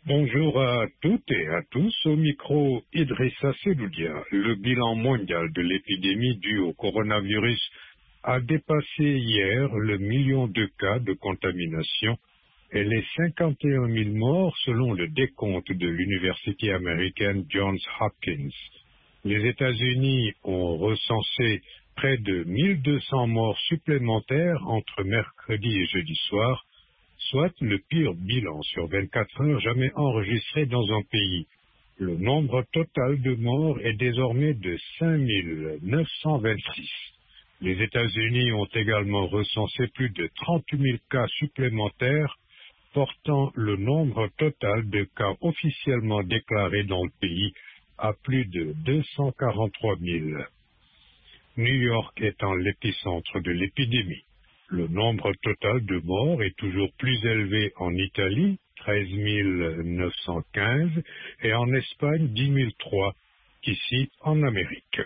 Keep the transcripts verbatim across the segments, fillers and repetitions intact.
Bonjour à toutes et à tous. Au micro, Idrissa Seloudia. Le bilan mondial de l'épidémie due au coronavirus a dépassé hier le million de cas de contamination et les cinquante et un mille morts selon le décompte de l'université américaine Johns Hopkins. Les États-Unis ont recensé près de mille deux cents morts supplémentaires entre mercredi et jeudi soir, soit le pire bilan sur vingt-quatre heures jamais enregistré dans un pays. Le nombre total de morts est désormais de cinq mille neuf cent vingt-six. Les États-Unis ont également recensé plus de trente mille cas supplémentaires, portant le nombre total de cas officiellement déclarés dans le pays à plus de deux cent quarante-trois mille. New York étant l'épicentre de l'épidémie. Le nombre total de morts est toujours plus élevé en Italie, treize mille neuf cent quinze, et en Espagne, dix mille trois, qu'ici en Amérique.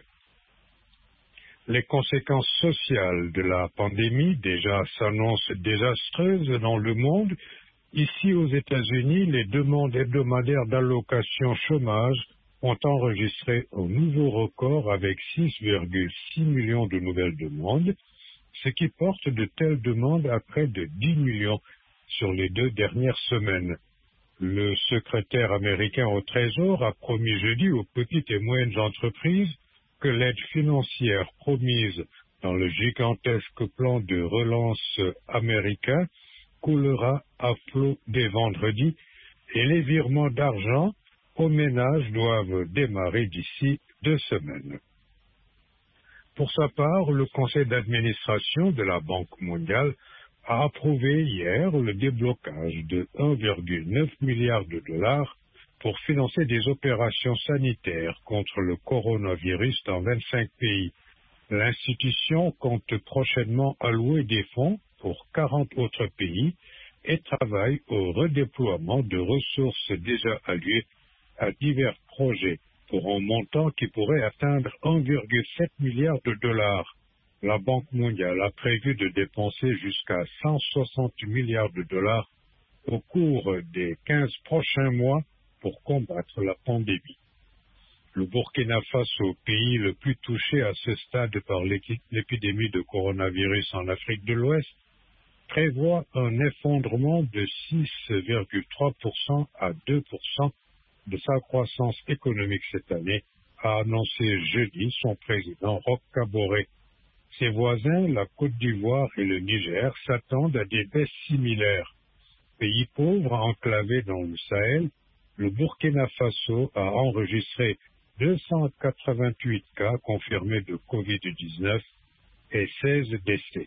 Les conséquences sociales de la pandémie déjà s'annoncent désastreuses dans le monde. Ici aux États-Unis, les demandes hebdomadaires d'allocation chômage ont enregistré un nouveau record avec six virgule six millions de nouvelles demandes, ce qui porte de telles demandes à près de dix millions sur les deux dernières semaines. Le secrétaire américain au Trésor a promis jeudi aux petites et moyennes entreprises que l'aide financière promise dans le gigantesque plan de relance américain coulera à flot dès vendredi et les virements d'argent aux ménages doivent démarrer d'ici deux semaines. Pour sa part, le conseil d'administration de la Banque mondiale a approuvé hier le déblocage de un virgule neuf milliard de dollars pour financer des opérations sanitaires contre le coronavirus dans vingt-cinq pays. L'institution compte prochainement allouer des fonds pour quarante autres pays et travaille au redéploiement de ressources déjà allouées à divers projets pour un montant qui pourrait atteindre un virgule sept milliard de dollars. La Banque mondiale a prévu de dépenser jusqu'à cent soixante milliards de dollars au cours des quinze prochains mois pour combattre la pandémie. Le Burkina Faso, pays le plus touché à ce stade par l'épidémie de coronavirus en Afrique de l'Ouest, prévoit un effondrement de six virgule trois pour cent à deux pour cent de sa croissance économique cette année, a annoncé jeudi son président Roch Kaboré. Ses voisins, la Côte d'Ivoire et le Niger, s'attendent à des baisses similaires. Pays pauvre enclavé dans le Sahel, le Burkina Faso a enregistré deux cent quatre-vingt-huit cas confirmés de covid dix-neuf et seize décès.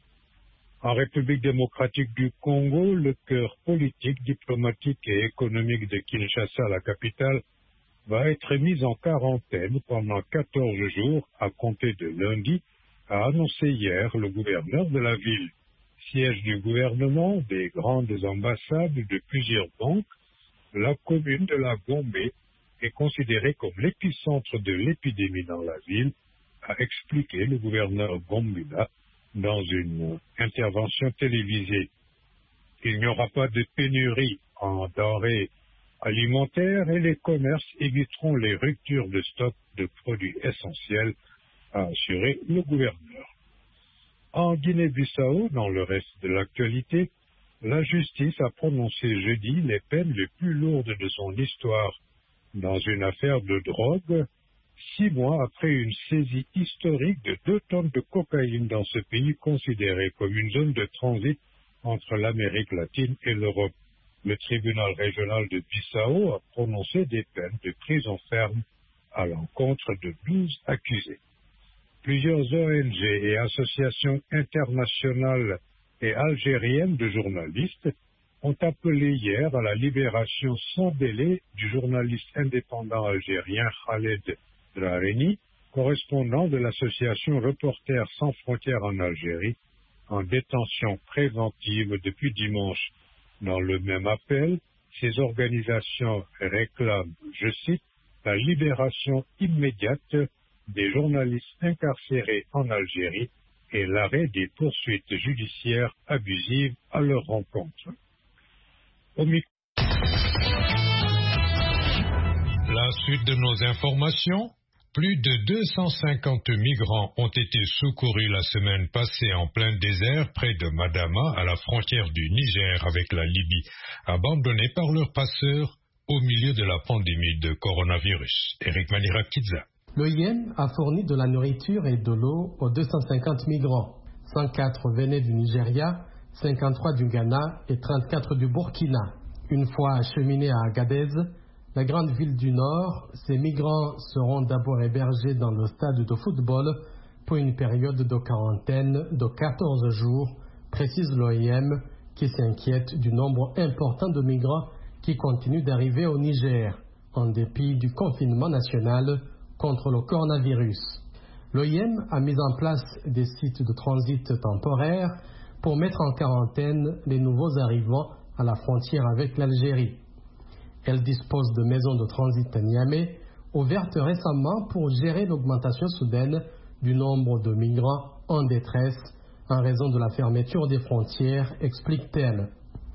En République démocratique du Congo, le cœur politique, diplomatique et économique de Kinshasa, la capitale, va être mis en quarantaine pendant quatorze jours à compter de lundi, a annoncé hier le gouverneur de la ville. Siège du gouvernement, des grandes ambassades de plusieurs banques, la commune de la Gombe est considérée comme l'épicentre de l'épidémie dans la ville, a expliqué le gouverneur Gombila dans une intervention télévisée. Il n'y aura pas de pénurie en denrées alimentaires et les commerces éviteront les ruptures de stock de produits essentiels, a assuré le gouverneur. En Guinée-Bissau, dans le reste de l'actualité, la justice a prononcé jeudi les peines les plus lourdes de son histoire dans une affaire de drogue, six mois après une saisie historique de deux tonnes de cocaïne dans ce pays considéré comme une zone de transit entre l'Amérique latine et l'Europe. Le tribunal régional de Bissau a prononcé des peines de prison ferme à l'encontre de douze accusés. Plusieurs O N G et associations internationales et algériennes de journalistes ont appelé hier à la libération sans délai du journaliste indépendant algérien Khaled Drareni, correspondant de l'association Reporters sans frontières en Algérie, en détention préventive depuis dimanche. Dans le même appel, ces organisations réclament, je cite, la libération immédiate des journalistes incarcérés en Algérie et l'arrêt des poursuites judiciaires abusives à leur rencontre. Au micro suite de nos informations, plus de deux cent cinquante migrants ont été secourus la semaine passée en plein désert près de Madama, à la frontière du Niger avec la Libye, abandonnés par leurs passeurs au milieu de la pandémie de coronavirus. Eric Manirakidza. L'O I M a fourni de la nourriture et de l'eau aux deux cent cinquante migrants. cent quatre venaient du Nigeria, cinquante-trois du Ghana et trente-quatre du Burkina. Une fois acheminés à Agadez, la grande ville du Nord, ces migrants seront d'abord hébergés dans le stade de football pour une période de quarantaine de quatorze jours, précise l'O I M, qui s'inquiète du nombre important de migrants qui continuent d'arriver au Niger, en dépit du confinement national contre le coronavirus. L'O I M a mis en place des sites de transit temporaires pour mettre en quarantaine les nouveaux arrivants à la frontière avec l'Algérie. Elle dispose de maisons de transit à Niamey, ouvertes récemment pour gérer l'augmentation soudaine du nombre de migrants en détresse en raison de la fermeture des frontières, explique-t-elle.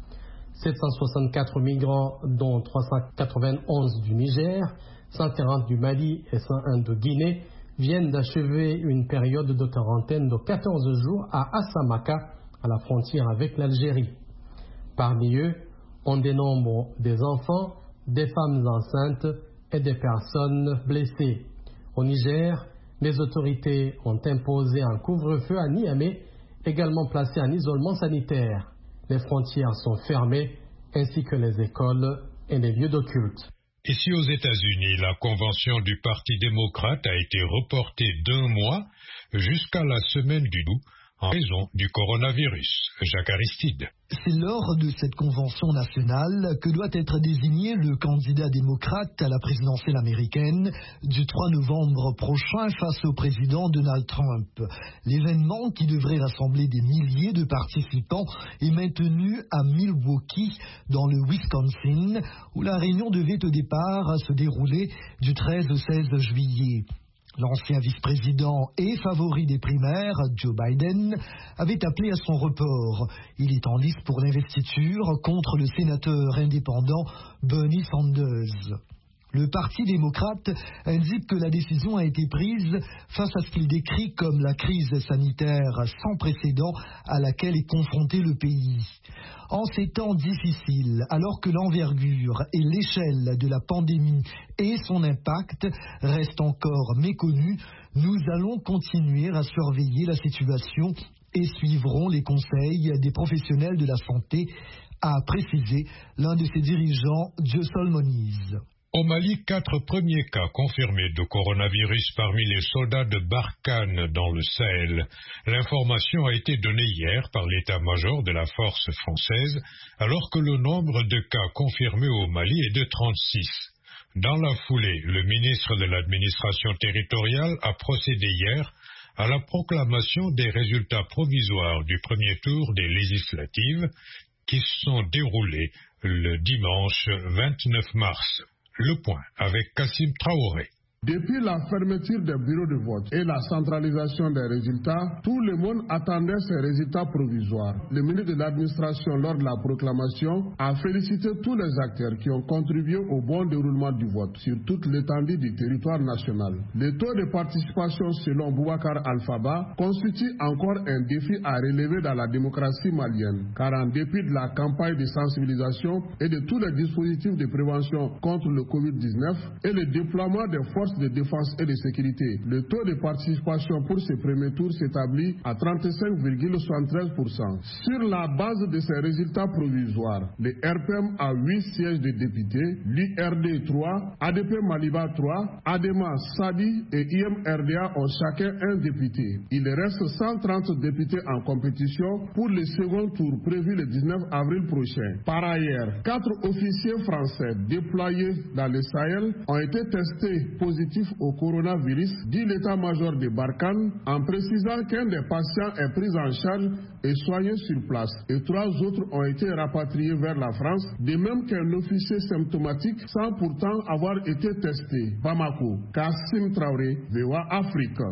sept cent soixante-quatre migrants, dont trois cent quatre-vingt-onze du Niger, cent quarante du Mali et cent un de Guinée, viennent d'achever une période de quarantaine de quatorze jours à Assamaka, à la frontière avec l'Algérie. Parmi eux, on dénombre des enfants, des femmes enceintes et des personnes blessées. Au Niger, les autorités ont imposé un couvre-feu à Niamey, également placé en isolement sanitaire. Les frontières sont fermées, ainsi que les écoles et les lieux de culte. Ici aux États-Unis, la convention du Parti démocrate a été reportée d'un mois jusqu'à la semaine du douze en raison du coronavirus. Jacques Aristide. C'est lors de cette convention nationale que doit être désigné le candidat démocrate à la présidentielle américaine du trois novembre prochain face au président Donald Trump. L'événement, qui devrait rassembler des milliers de participants, est maintenu à Milwaukee, dans le Wisconsin, où la réunion devait au départ se dérouler du treize au seize juillet. L'ancien vice-président et favori des primaires, Joe Biden, avait appelé à son report. Il est en lice pour l'investiture contre le sénateur indépendant Bernie Sanders. Le Parti démocrate indique que la décision a été prise face à ce qu'il décrit comme la crise sanitaire sans précédent à laquelle est confronté le pays. En ces temps difficiles, alors que l'envergure et l'échelle de la pandémie et son impact restent encore méconnus, nous allons continuer à surveiller la situation et suivrons les conseils des professionnels de la santé, a précisé l'un de ses dirigeants, Diosol Moniz. Au Mali, quatre premiers cas confirmés de coronavirus parmi les soldats de Barkhane dans le Sahel. L'information a été donnée hier par l'état-major de la force française, alors que le nombre de cas confirmés au Mali est de trente-six. Dans la foulée, le ministre de l'administration territoriale a procédé hier à la proclamation des résultats provisoires du premier tour des législatives qui se sont déroulés le dimanche vingt-neuf mars. Le point avec Kassim Traoré. Depuis la fermeture des bureaux de vote et la centralisation des résultats, tout le monde attendait ces résultats provisoires. Le ministre de l'Administration, lors de la proclamation, a félicité tous les acteurs qui ont contribué au bon déroulement du vote sur toute l'étendue du territoire national. Le taux de participation, selon Boubacar Alphaba, constitue encore un défi à relever dans la démocratie malienne, car en dépit de la campagne de sensibilisation et de tous les dispositifs de prévention contre le covid dix-neuf et le déploiement des forces de défense et de sécurité, le taux de participation pour ce premier tour s'établit à trente-cinq virgule soixante-treize pour cent. Sur la base de ces résultats provisoires, le R P M a huit sièges de députés, l'U R D trois, A D P Maliba trois, ADEMA, Sadi et I M R D A ont chacun un député. Il reste cent trente députés en compétition pour le second tour prévu le dix-neuf avril prochain. Par ailleurs, quatre officiers français déployés dans le Sahel ont été testés positifs au coronavirus, dit l'état-major de Barkhane, en précisant qu'un des patients est pris en charge et soigné sur place, et trois autres ont été rapatriés vers la France, de même qu'un officier symptomatique sans pourtant avoir été testé. Bamako, Kassim Traoré, V O A Afrique.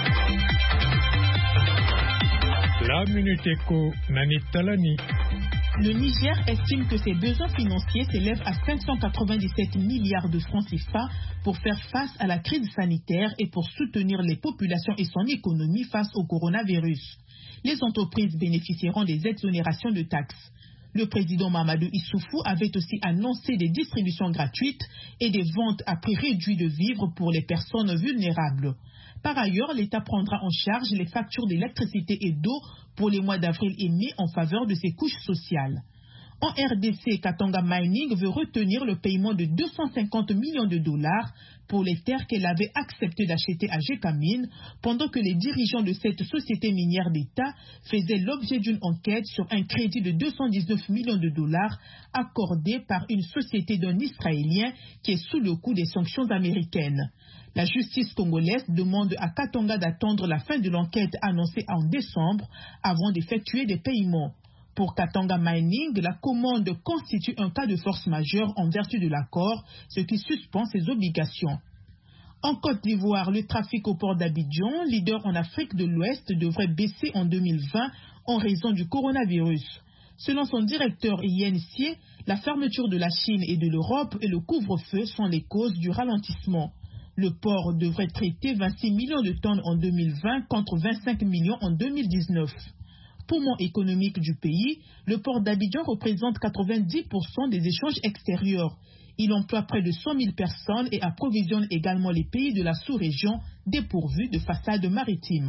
La Minute Éco, Nanit Talani. Le Niger estime que ses besoins financiers s'élèvent à cinq cent quatre-vingt-dix-sept milliards de francs C F A pour faire face à la crise sanitaire et pour soutenir les populations et son économie face au coronavirus. Les entreprises bénéficieront des exonérations de taxes. Le président Mamadou Issoufou avait aussi annoncé des distributions gratuites et des ventes à prix réduit de vivres pour les personnes vulnérables. Par ailleurs, l'État prendra en charge les factures d'électricité et d'eau pour les mois d'avril et mai en faveur de ses couches sociales. En R D C, Katanga Mining veut retenir le paiement de deux cent cinquante millions de dollars pour les terres qu'elle avait accepté d'acheter à Gécamine, pendant que les dirigeants de cette société minière d'État faisaient l'objet d'une enquête sur un crédit de deux cent dix-neuf millions de dollars accordé par une société d'un Israélien qui est sous le coup des sanctions américaines. La justice congolaise demande à Katanga d'attendre la fin de l'enquête annoncée en décembre avant d'effectuer des paiements. Pour Katanga Mining, la commande constitue un cas de force majeure en vertu de l'accord, ce qui suspend ses obligations. En Côte d'Ivoire, le trafic au port d'Abidjan, leader en Afrique de l'Ouest, devrait baisser en deux mille vingt en raison du coronavirus. Selon son directeur Yen Sie, la fermeture de la Chine et de l'Europe et le couvre-feu sont les causes du ralentissement. Le port devrait traiter vingt-six millions de tonnes en deux mille vingt contre vingt-cinq millions en deux mille dix-neuf. Poumon économique du pays, le port d'Abidjan représente quatre-vingt-dix pour cent des échanges extérieurs. Il emploie près de cent mille personnes et approvisionne également les pays de la sous-région dépourvus de façades maritimes.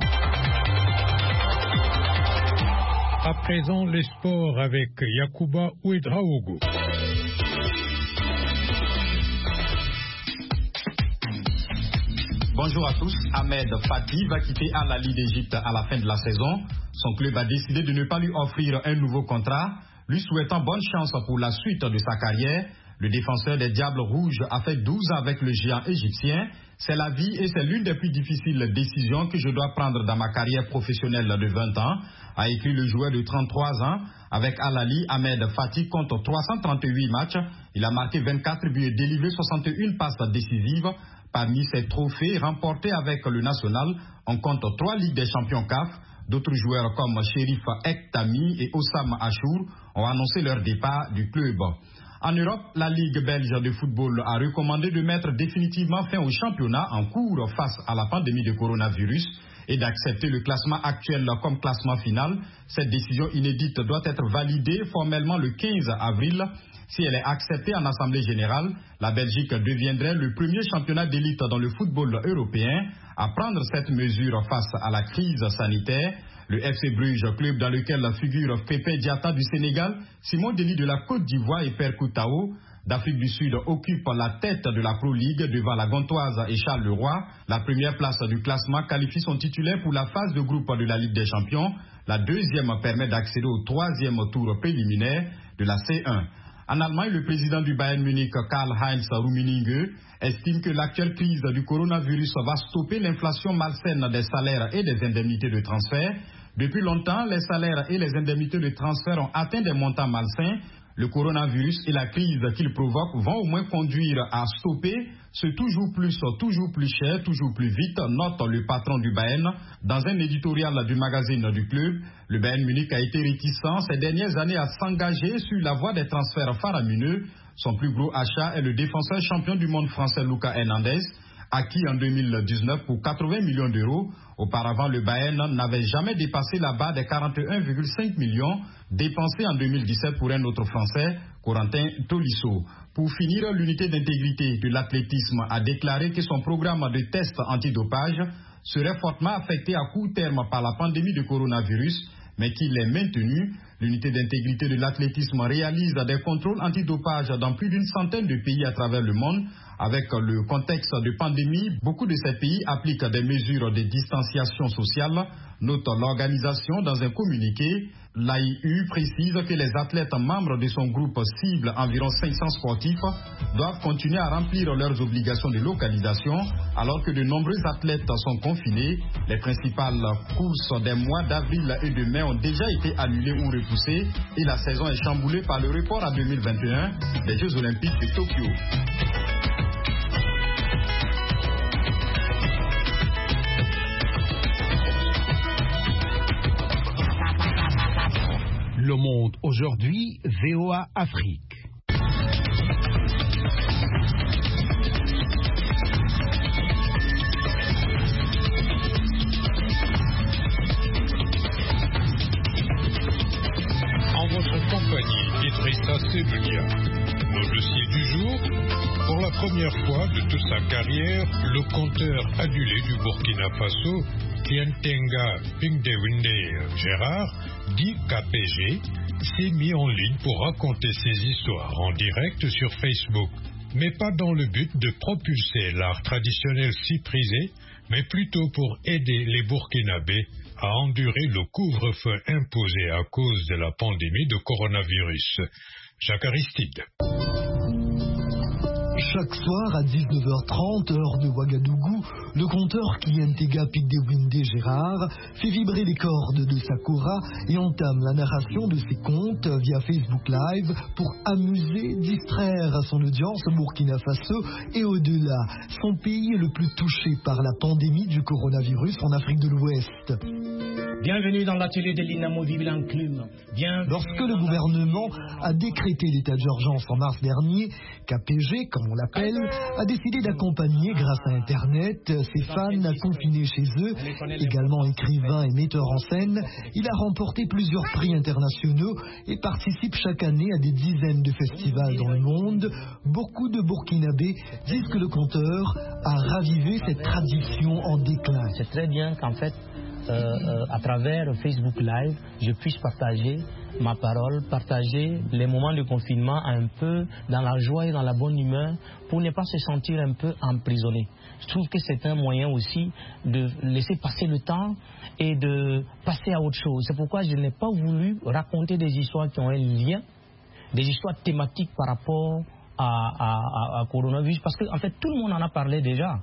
À présent, les sports avec Yacouba Ouedraogo. Bonjour à tous. Ahmed Fati va quitter Al Ahly d'Égypte à la fin de la saison. Son club a décidé de ne pas lui offrir un nouveau contrat, lui souhaitant bonne chance pour la suite de sa carrière. Le défenseur des Diables Rouges a fait douze ans avec le géant égyptien. C'est la vie et c'est l'une des plus difficiles décisions que je dois prendre dans ma carrière professionnelle de vingt ans, a écrit le joueur de trente-trois ans. Avec Al Ahly, Ahmed Fati compte trois cent trente-huit matchs. Il a marqué vingt-quatre buts et délivré soixante et une passes décisives. Parmi ces trophées remportés avec le national, on compte trois Ligues des champions C A F. D'autres joueurs comme Chérif Ektami et Ossam Achour ont annoncé leur départ du club. En Europe, la Ligue belge de football a recommandé de mettre définitivement fin au championnat en cours face à la pandémie de coronavirus et d'accepter le classement actuel comme classement final. Cette décision inédite doit être validée formellement le quinze avril. Si elle est acceptée en Assemblée générale, la Belgique deviendrait le premier championnat d'élite dans le football européen à prendre cette mesure face à la crise sanitaire. Le F C Bruges, club dans lequel figurent Pépé Diatta du Sénégal, Simon Deli de la Côte d'Ivoire et Perkou Tao d'Afrique du Sud, occupe la tête de la Pro League devant la Gantoise et Charles Leroy. La première place du classement qualifie son titulaire pour la phase de groupe de la Ligue des Champions. La deuxième permet d'accéder au troisième tour préliminaire de la C un. En Allemagne, le président du Bayern Munich, Karl-Heinz Rummenigge, estime que l'actuelle crise du coronavirus va stopper l'inflation malsaine des salaires et des indemnités de transfert. Depuis longtemps, les salaires et les indemnités de transfert ont atteint des montants malsains. Le coronavirus et la crise qu'il provoque vont au moins conduire à stopper ce toujours plus, toujours plus cher, toujours plus vite, note le patron du Bayern. Dans un éditorial du magazine du club, le Bayern Munich a été réticent ces dernières années à s'engager sur la voie des transferts faramineux. Son plus gros achat est le défenseur champion du monde français Lucas Hernandez, acquis en deux mille dix-neuf pour quatre-vingts millions d'euros. Auparavant, le Bayern n'avait jamais dépassé la barre des quarante et un virgule cinq millions dépensés en deux mille dix-sept pour un autre Français, Corentin Tolisso. Pour finir, l'unité d'intégrité de l'athlétisme a déclaré que son programme de tests antidopage serait fortement affecté à court terme par la pandémie de coronavirus, mais qu'il est maintenu. L'unité d'intégrité de l'athlétisme réalise des contrôles antidopage dans plus d'une centaine de pays à travers le monde. Avec le contexte de pandémie, beaucoup de ces pays appliquent des mesures de distanciation sociale, note l'organisation dans un communiqué. L'A I U précise que les athlètes membres de son groupe cible, environ cinq cents sportifs, doivent continuer à remplir leurs obligations de localisation, alors que de nombreux athlètes sont confinés. Les principales courses des mois d'avril et de mai ont déjà été annulées ou repoussées et la saison est chamboulée par le report à deux mille vingt et un des Jeux Olympiques de Tokyo. Le Monde aujourd'hui, V O A Afrique. En votre compagnie, Idrissa Seloudia. Nos dossiers du jour. Pour la première fois de toute sa carrière, le conteur adulé du Burkina Faso, Kiantenga Pingdewinde Gérard, dit K P G, s'est mis en ligne pour raconter ses histoires en direct sur Facebook. Mais pas dans le but de propulser l'art traditionnel si prisé, mais plutôt pour aider les Burkinabés à endurer le couvre-feu imposé à cause de la pandémie de coronavirus. Jacques Aristide. Chaque soir à dix-neuf heures trente, heure de Ouagadougou, le conteur Kientega Pigdewinde Gérard fait vibrer les cordes de sa kora et entame la narration de ses contes via Facebook Live pour amuser, distraire son audience au Burkina Faso et au-delà. Son pays est le plus touché par la pandémie du coronavirus en Afrique de l'Ouest. Bienvenue dans l'atelier de l'inamovible enclume. Bienvenue. Lorsque le gouvernement a décrété l'état d'urgence en mars dernier, K P G, comme on l'appelle, a décidé d'accompagner grâce à Internet ses fans confinés chez eux. Également écrivain et metteur en scène, il a remporté plusieurs prix internationaux et participe chaque année à des dizaines de festivals dans le monde. Beaucoup de Burkinabés disent que le conteur a ravivé cette tradition en déclin. C'est très bien qu'en fait, Euh, euh, à travers Facebook Live, je puisse partager ma parole, partager les moments de confinement un peu dans la joie et dans la bonne humeur pour ne pas se sentir un peu emprisonné. Je trouve que c'est un moyen aussi de laisser passer le temps et de passer à autre chose. C'est pourquoi je n'ai pas voulu raconter des histoires qui ont un lien, des histoires thématiques par rapport à, à, à, à coronavirus, parce qu'en en fait tout le monde en a parlé déjà.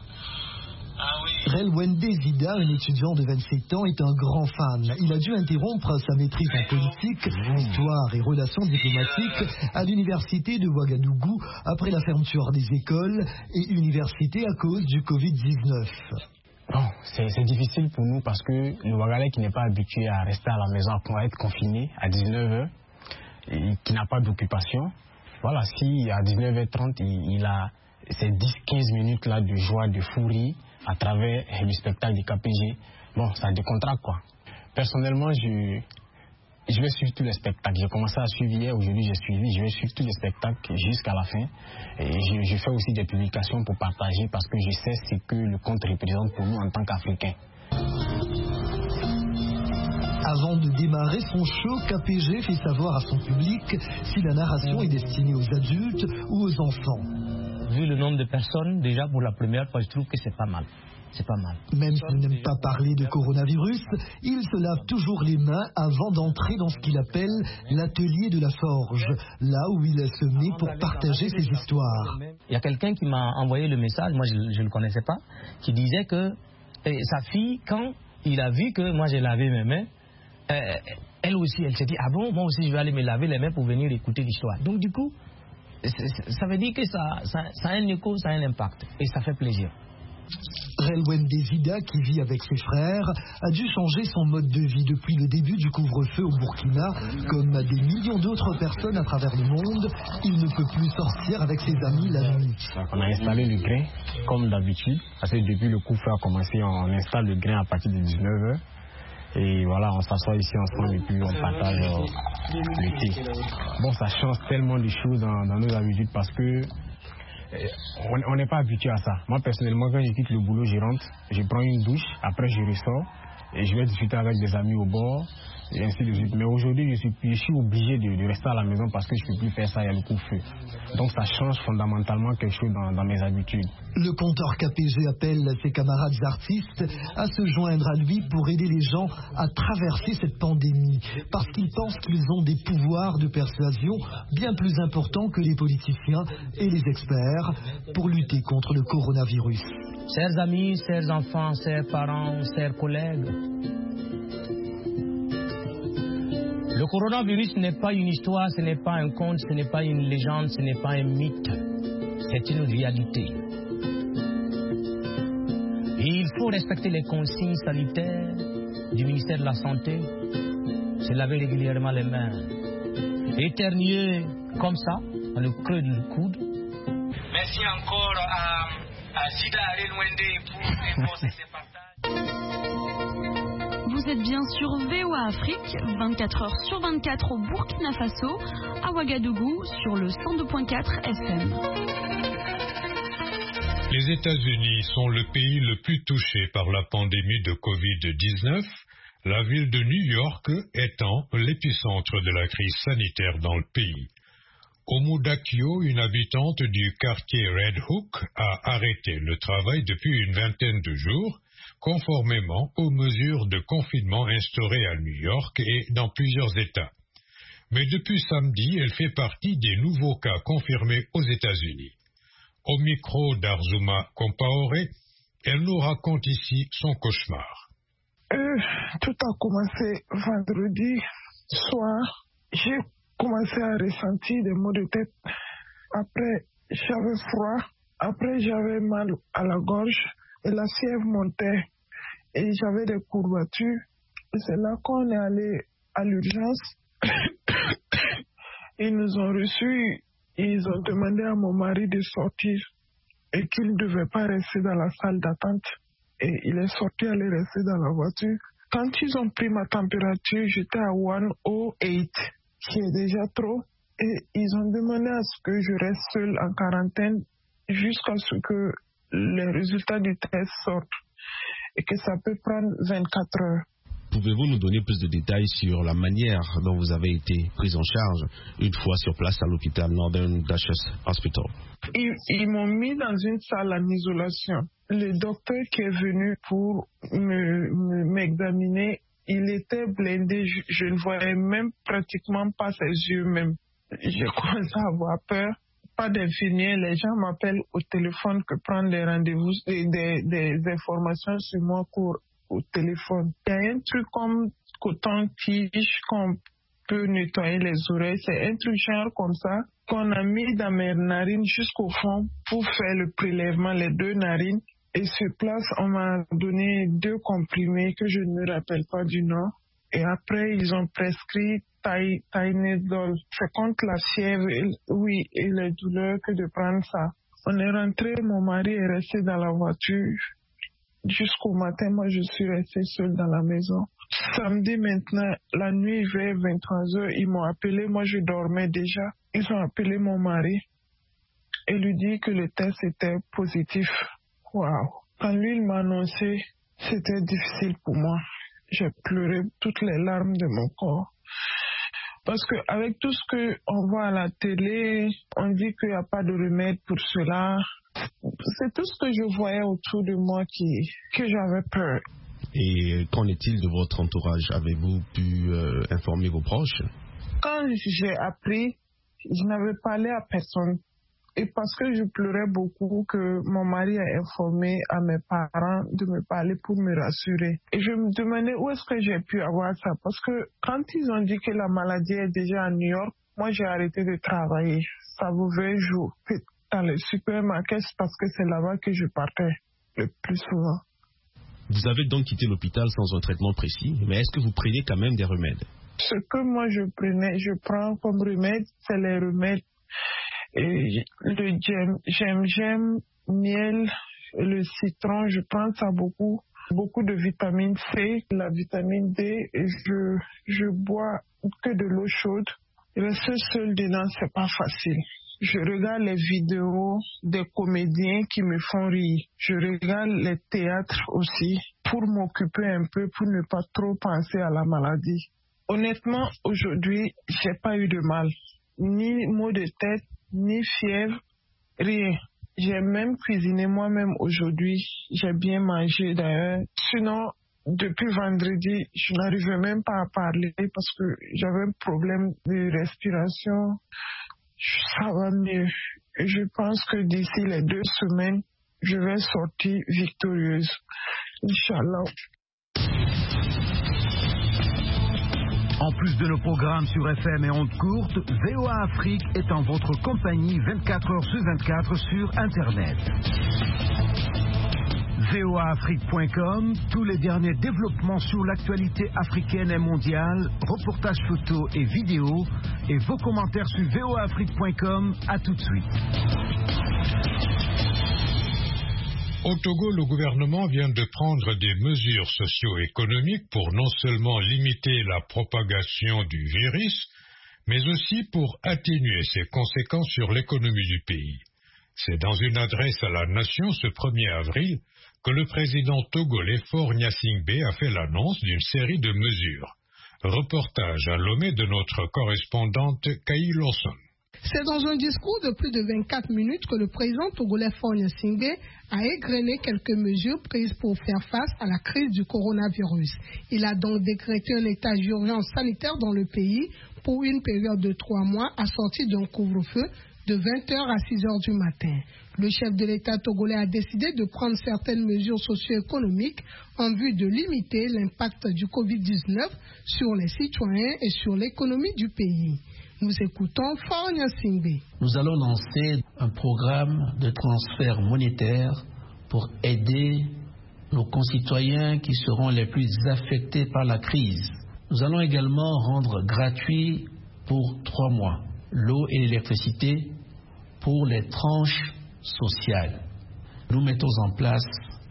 Relwende Zida, un étudiant de vingt-sept ans, est un grand fan. Il a dû interrompre sa maîtrise en politique, histoire et relations diplomatiques à l'université de Ouagadougou après la fermeture des écoles et universités à cause du covid dix-neuf. Bon, c'est difficile pour nous parce que le Ouagalais qui n'est pas habitué à rester à la maison, à être confiné à dix-neuf heures, et qui n'a pas d'occupation, voilà, si à dix-neuf heures trente, il, il a ces dix à quinze minutes là de joie, de fou rire, à travers le spectacle du K P G, bon, ça décontracte quoi. Personnellement, je, je vais suivre tous les spectacles. J'ai commencé à suivre hier, aujourd'hui j'ai suivi, je vais suivre tous les spectacles jusqu'à la fin. Et je, je fais aussi des publications pour partager parce que je sais ce que le conte représente pour nous en tant qu'Africains. Avant de démarrer son show, K P G fait savoir à son public si la narration est destinée aux adultes ou aux enfants. Vu le nombre de personnes, déjà pour la première fois, je trouve que c'est pas mal. C'est pas mal. Même s'il n'aime pas parler de coronavirus, il se lave toujours les mains avant d'entrer dans ce qu'il appelle l'atelier de la forge, là où il se met pour partager ses histoires. Il y a quelqu'un qui m'a envoyé le message, moi je ne le connaissais pas, qui disait que eh, sa fille, quand il a vu que moi j'ai lavé mes mains, euh, elle aussi, elle s'est dit, ah bon, moi aussi je vais aller me laver les mains pour venir écouter l'histoire. Donc du coup, ça veut dire que ça, ça, ça a un écho, ça a un impact. Et ça fait plaisir. Relwende Zida, qui vit avec ses frères, a dû changer son mode de vie depuis le début du couvre-feu au Burkina. Comme des millions d'autres personnes à travers le monde, il ne peut plus sortir avec ses amis la nuit. On a installé le grain, comme d'habitude. Parce que depuis le couvre-feu a commencé, on installe le grain à partir de dix-neuf heures. Et voilà, on s'assoit ici ensemble et puis on partage euh, le thé. Bon, ça change tellement de choses dans, dans nos habitudes parce que euh, on n'est pas habitué à ça. Moi, personnellement, quand je quitte le boulot, je rentre, je prends une douche, après je ressors et je vais discuter avec des amis au bord et ainsi de suite. Mais aujourd'hui, je suis, je suis obligé de, de rester à la maison parce que je ne peux plus faire ça, il y a le coup-feu. Donc ça change fondamentalement quelque chose dans, dans mes habitudes. Le conteur K P G appelle ses camarades artistes à se joindre à lui pour aider les gens à traverser cette pandémie, parce qu'ils pensent qu'ils ont des pouvoirs de persuasion bien plus importants que les politiciens et les experts pour lutter contre le coronavirus. Chers amis, chers enfants, chers parents, chers collègues, le coronavirus n'est pas une histoire, ce n'est pas un conte, ce n'est pas une légende, ce n'est pas un mythe, c'est une réalité. Et il faut respecter les consignes sanitaires du ministère de la Santé. se laver régulièrement les mains, éternuer comme ça, dans le creux du coude. Merci encore à, à Zida Arenwende pour imposer ces partages. Vous êtes bien sur V O A Afrique, vingt-quatre heures sur vingt-quatre au Burkina Faso, à Ouagadougou, sur le cent deux virgule quatre F M. Les États-Unis sont le pays le plus touché par la pandémie de covid dix-neuf, la ville de New York étant l'épicentre de la crise sanitaire dans le pays. Omudakio, une habitante du quartier Red Hook, a arrêté le travail depuis une vingtaine de jours, conformément aux mesures de confinement instaurées à New York et dans plusieurs États. Mais depuis samedi, elle fait partie des nouveaux cas confirmés aux États-Unis. Au micro d'Arzuma Compaoré, elle nous raconte ici son cauchemar. Euh, tout a commencé vendredi soir. J'ai commencé à ressentir des maux de tête. Après, j'avais froid. Après, j'avais mal à la gorge et la fièvre montait. Et j'avais des courbatures. Et c'est là qu'on est allé à l'urgence. Ils nous ont reçus. Ils ont demandé à mon mari de sortir et qu'il ne devait pas rester dans la salle d'attente. Et il est sorti, aller rester dans la voiture. Quand ils ont pris ma température, j'étais à cent huit, qui est déjà trop. Et ils ont demandé à ce que je reste seule en quarantaine jusqu'à ce que les résultats du test sortent. Et que ça peut prendre vingt-quatre heures. Pouvez-vous nous donner plus de détails sur la manière dont vous avez été prise en charge une fois sur place à l'hôpital Northern Duchess Hospital? Ils, ils m'ont mis dans une salle en isolation. Le docteur qui est venu pour me, me, m'examiner, il était blindé. Je, je ne voyais même pratiquement pas ses yeux même. J'ai commencé à avoir peur. Pas d'infirmier, les gens m'appellent au téléphone que prendre des rendez-vous, des, des, des informations sur moi pour au téléphone. Il y a un truc comme coton-tige qu'on peut nettoyer les oreilles. C'est un truc genre comme ça qu'on a mis dans mes narines jusqu'au fond pour faire le prélèvement, les deux narines. Et sur place, on m'a donné deux comprimés que je ne me rappelle pas du nom. Et après, ils ont prescrit Tylenol. C'est contre la fièvre, et, oui, et les douleurs que de prendre ça. On est rentré, mon mari est resté dans la voiture. Jusqu'au matin, moi, je suis restée seule dans la maison. Samedi maintenant, la nuit vers vingt-trois heures, ils m'ont appelé. Moi, je dormais déjà. Ils ont appelé mon mari et lui dit que le test était positif. Waouh! Quand lui, il m'a annoncé, c'était difficile pour moi. J'ai pleuré toutes les larmes de mon corps. Parce qu'avec tout ce qu'on voit à la télé, on dit qu'il n'y a pas de remède pour cela. C'est tout ce que je voyais autour de moi qui, que j'avais peur. Et qu'en est-il de votre entourage? Avez-vous pu euh, informer vos proches? Quand j'ai appris, je n'avais parlé à personne. Et parce que je pleurais beaucoup, que mon mari a informé à mes parents de me parler pour me rassurer. Et je me demandais où est-ce que j'ai pu avoir ça. Parce que quand ils ont dit que la maladie est déjà à New York, moi j'ai arrêté de travailler. Ça pouvait jouer dans les supermarchés parce que c'est là-bas que je partais le plus souvent. Vous avez donc quitté l'hôpital sans un traitement précis, mais est-ce que vous prenez quand même des remèdes? Ce que moi je prenais, je prends comme remède, c'est les remèdes. Et le gem-gem, miel, le citron, je prends ça beaucoup. Beaucoup de vitamine C, la vitamine D, et je, je bois que de l'eau chaude. Rester seul dedans, c'est pas facile. Je regarde les vidéos des comédiens qui me font rire. Je regarde les théâtres aussi pour m'occuper un peu, pour ne pas trop penser à la maladie. Honnêtement, aujourd'hui, j'ai pas eu de mal. Ni maux de tête, ni fièvre, rien. J'ai même cuisiné moi-même aujourd'hui. J'ai bien mangé d'ailleurs. Sinon, depuis vendredi, je n'arrivais même pas à parler parce que j'avais un problème de respiration. Ça va mieux. Je pense que d'ici les deux semaines, je vais sortir victorieuse. Inch'Allah. En plus de nos programmes sur F M et ondes courtes, V O A Afrique est en votre compagnie vingt-quatre heures sur vingt-quatre sur Internet. V O A Afrique point com, tous les derniers développements sur l'actualité africaine et mondiale, reportages photos et vidéos, et vos commentaires sur V O A Afrique point com. À tout de suite. Au Togo, le gouvernement vient de prendre des mesures socio-économiques pour non seulement limiter la propagation du virus, mais aussi pour atténuer ses conséquences sur l'économie du pays. C'est dans une adresse à la nation ce premier avril que le président togolais Faure Gnassingbé a fait l'annonce d'une série de mesures. Reportage à Lomé de notre correspondante Kaï Lawson. C'est dans un discours de plus de vingt-quatre minutes que le président togolais Faure Gnassingbé a égrené quelques mesures prises pour faire face à la crise du coronavirus. Il a donc décrété un état d'urgence sanitaire dans le pays pour une période de trois mois assortie d'un couvre-feu de vingt heures à six heures du matin. Le chef de l'État togolais a décidé de prendre certaines mesures socio-économiques en vue de limiter l'impact du covid dix-neuf sur les citoyens et sur l'économie du pays. Nous écoutons Faure Gnassingbé. Nous allons lancer un programme de transfert monétaire pour aider nos concitoyens qui seront les plus affectés par la crise. Nous allons également rendre gratuit pour trois mois l'eau et l'électricité pour les tranches sociales. Nous mettons en place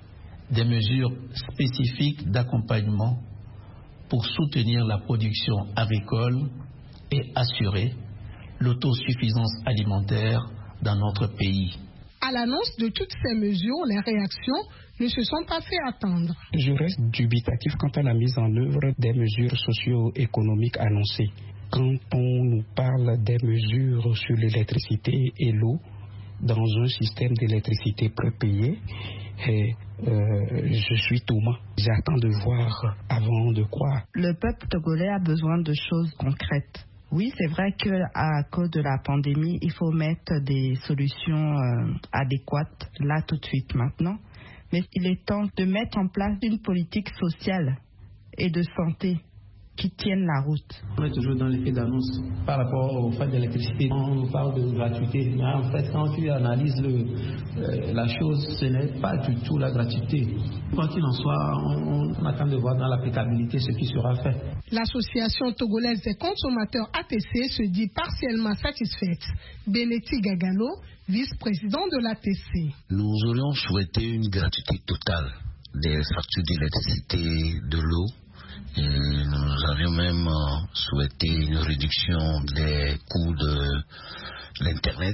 des mesures spécifiques d'accompagnement pour soutenir la production agricole et assurer l'autosuffisance alimentaire dans notre pays. À l'annonce de toutes ces mesures, les réactions ne se sont pas fait attendre. Je reste dubitatif quant à la mise en œuvre des mesures socio-économiques annoncées. Quand on nous parle des mesures sur l'électricité et l'eau dans un système d'électricité prépayé, et, euh, je suis Thomas. J'attends de voir avant de croire. Le peuple togolais a besoin de choses concrètes. Oui, c'est vrai qu'à cause de la pandémie, il faut mettre des solutions euh, adéquates là tout de suite maintenant. Mais il est temps de mettre en place une politique sociale et de santé qui tiennent la route. On est toujours dans l'effet d'annonce par rapport au fait de l'électricité. On parle de gratuité, mais en fait, quand tu analyses le, euh, la chose, ce n'est pas du tout la gratuité. Quoi qu'il en soit, on, on attend de voir dans l'applicabilité ce qui sera fait. L'association togolaise des consommateurs A T C se dit partiellement satisfaite. Benetti Gagano, vice-président de l'A T C. Nous aurions souhaité une gratuité totale des factures d'électricité, de l'eau. Et nous avions même souhaité une réduction des coûts de l'Internet.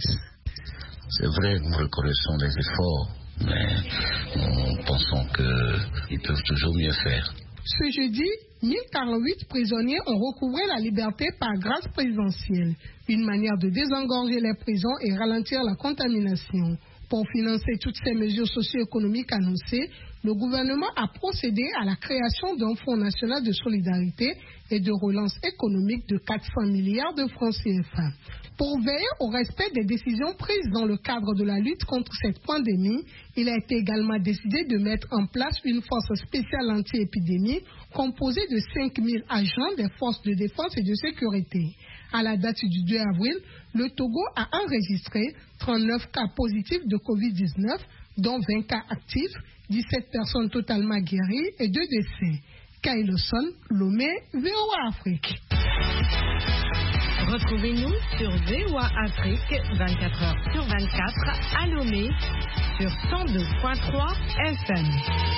C'est vrai que nous reconnaissons les efforts, mais nous pensons qu'ils peuvent toujours mieux faire. Ce jeudi, mille quarante-huit prisonniers ont recouvré la liberté par grâce présidentielle, une manière de désengorger les prisons et ralentir la contamination. Pour financer toutes ces mesures socio-économiques annoncées, le gouvernement a procédé à la création d'un fonds national de solidarité et de relance économique de quatre cents milliards de francs C F A. Pour veiller au respect des décisions prises dans le cadre de la lutte contre cette pandémie, il a été également décidé de mettre en place une force spéciale anti-épidémie composée de cinq mille agents des forces de défense et de sécurité. À la date du deux avril, le Togo a enregistré trente-neuf cas positifs de covid dix-neuf, dont vingt cas actifs, dix-sept personnes totalement guéries et deux décès. Kaï Lawson, Lomé, V O A Afrique. Retrouvez-nous sur V O A Afrique vingt-quatre heures sur vingt-quatre à Lomé sur cent deux virgule trois F M.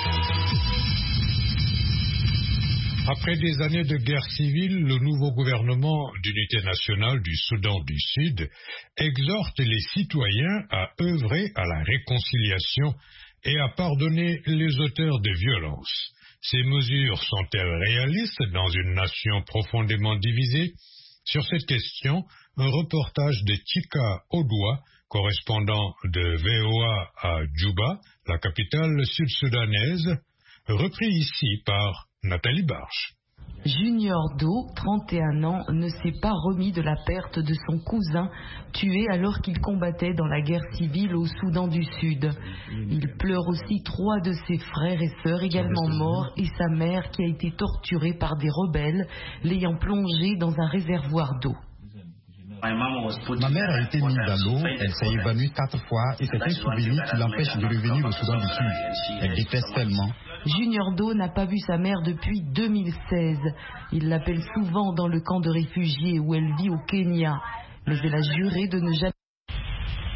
Après des années de guerre civile, le nouveau gouvernement d'unité nationale du Soudan du Sud exhorte les citoyens à œuvrer à la réconciliation et à pardonner les auteurs de violences. Ces mesures sont-elles réalistes dans une nation profondément divisée? Sur cette question, un reportage de Chika Odoua, correspondant de V O A à Djouba, la capitale sud-soudanaise, repris ici par Nathalie Barche. Junior Do, trente et un ans, ne s'est pas remis de la perte de son cousin, tué alors qu'il combattait dans la guerre civile au Soudan du Sud. Il pleure aussi trois de ses frères et sœurs également morts et sa mère qui a été torturée par des rebelles, l'ayant plongé dans un réservoir d'eau. Ma mère a été mise à l'eau, elle s'est évanouie quatre fois et c'est un souvenir qui l'empêche de revenir au Soudan du Sud. Elle déteste tellement. Junior Do n'a pas vu sa mère depuis deux mille seize. Il l'appelle souvent dans le camp de réfugiés où elle vit au Kenya. Mais elle a juré de ne jamais